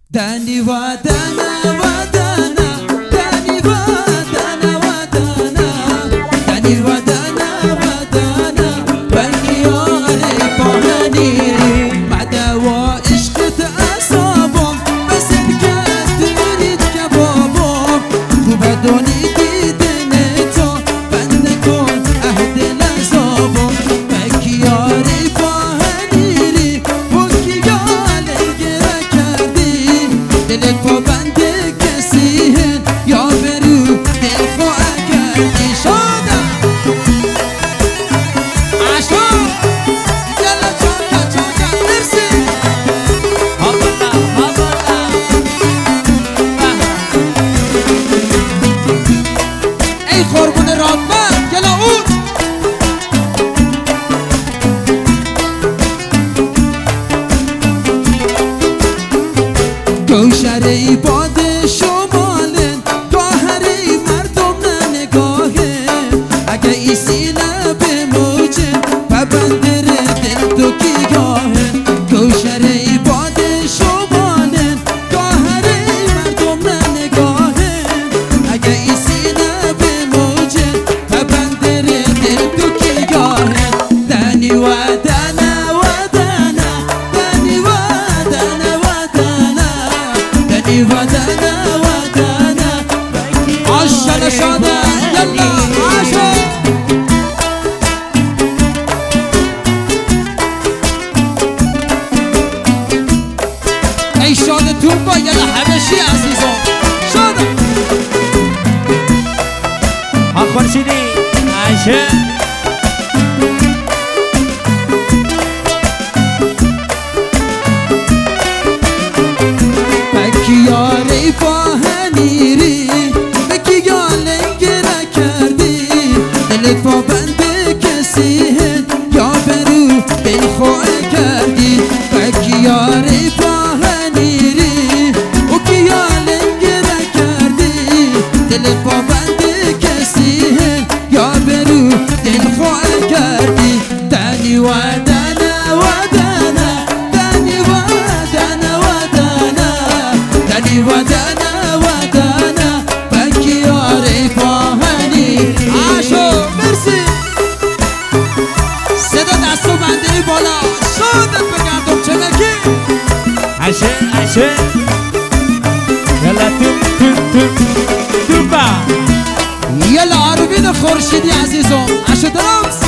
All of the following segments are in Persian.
دانی ودانا ودانا دانی ودانا ودانا دانی ودانا ودانا بنياري فهني مدوا عشقت اعصابم بس انقد تريد كبابم وبدوني دیدن تو بنده کن عهد لحظابم بنياري فهني بوکی گاله گره کردی دلت با بنده کسی هن یا برو دل خواه کردی شادم عشق یلا چاکا چاکا مرسی هابالا هابالا ای خوربون رادمن یلا اون گوشره باد شمالن گاهره مردم نگاهه اگه ای سینه به موجه و بندر دل تو کی گاهه گوشره باد شمالن گاهره مردم نگاهه اگه ای سینه به موجه و بندر دل تو کی گاهه دانی و دانا و دانا دانی و دانا و دانا دانی و دانا و دانا عاشق شاده یلا عاشق ای شاده توبا یلا حبشی عزیزم شاده ها خورشیدی عشق بکیاری فاهنیری بکی گاله گره کردی دلت با بنده کسی هن یا برو دل خواه کردی بکیاری فاهنیری بکی گاله گره کردی دلت با بنده کسی هن یا برو دل خواه کردی دانی و دانا و دانا دانی و دانا و دانا دانی و دانا و دانا بکیاری فاهنی عاشق مرسی صدا دستو بنده بالا شادت بگردم چنکی عشق عشق یلا توبا یلا آروبین خورشیدی عزیزم عشق درمز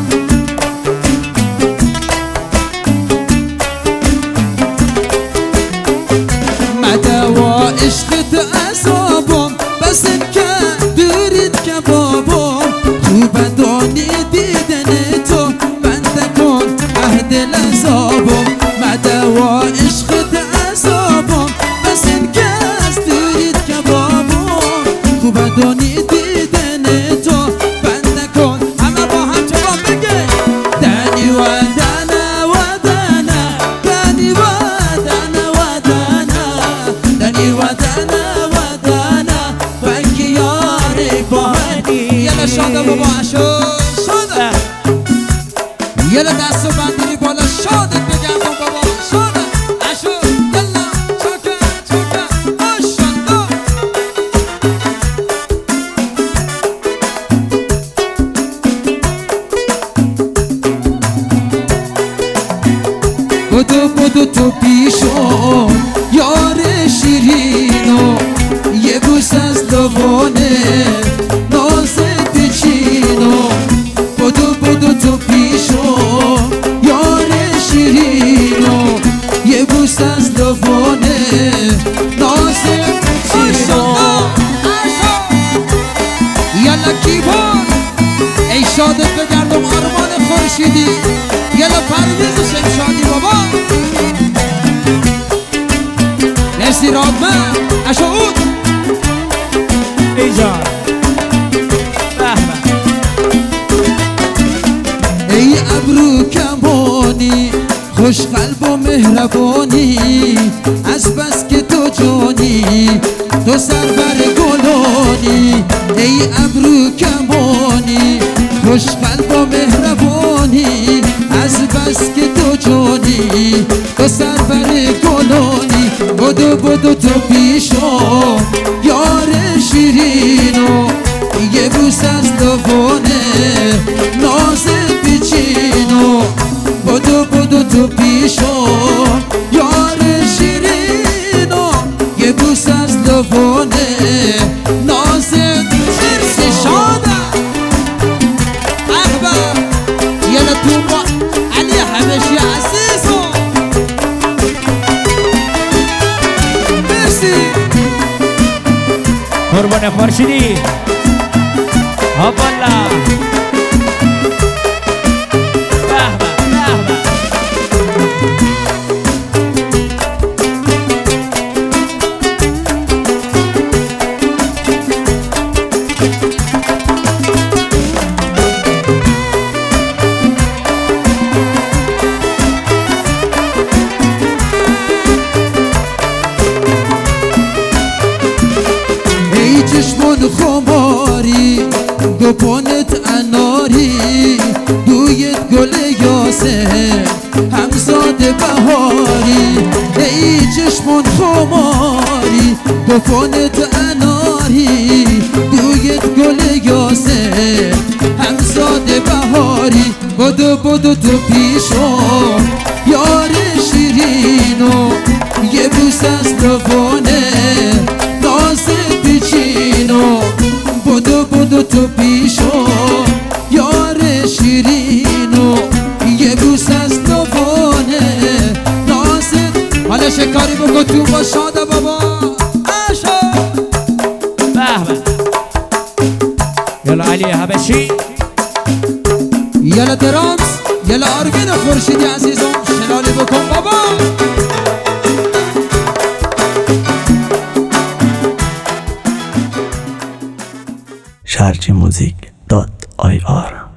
مدوا عشقت اعصابم بس انکد دورید کبابم خوب دانی دیدن تو بنده کن عهد لحظابم مدوا عشقت اعصابم بس انکد دورید کبابم خوب دانی دیدن تو بنده کن همه با هم جواب بگه دانی و دانا و دانا دانی و دانا و دانا دانی و دانا و دانا بکیاری فاهنی یلا شاده بابا عشق شاده یلا دست و بندی بالا شادت بگردم بابا شاده عشق یلا چاکه چاکه ماشالله بدو تو پیشم یار شیرینو یه بوس از لبانه نازت چینو بدو تو پیشم یار شیرینو یه بوس از لبانه نازت چینو یلا کیبان ای شادت بگردم آرمان خورشیدی یلا پرویز شمشادی بابا مرسی رادمن اشعود ای جان ای ابرو کمانی خوش قلب و مهربانی از بس که تو جانی تو سرور گلانی ای ابرو کمانی خوش قلب و مهربانی از بس که تو جانی تو سرور گلانی بدو بدو تو پیشم یار شیرینو یه بوس از لبانه ناز پیچینو بدو بدو تو پیشم یار شیرینو یه بوس از لبانه ناز مرسی شاده اخبر یلا تو ما علی حبشی عزیزو مرسی قربان خورشیدی هاپالا به به به چشمون خماری دو پانت اناری دویت گل یاسه همزاد بهاری ای چشمون خماری دو پانت اناری دویت گل یاسه همزاد بهاری بدو بدو تو پیشم یار شیرینو یه بوس از لبانه ناز پیچینو بدو بدو تو پیشو یار شیرینو یه بوس از لبانه نازت حالا شکاری بکن تو با شاده بابا اشا به به یلا علی حبشی یلا درامز یلا آرگین خورشیدی عزیزم شلالی بکن بابا sharjmusic.ir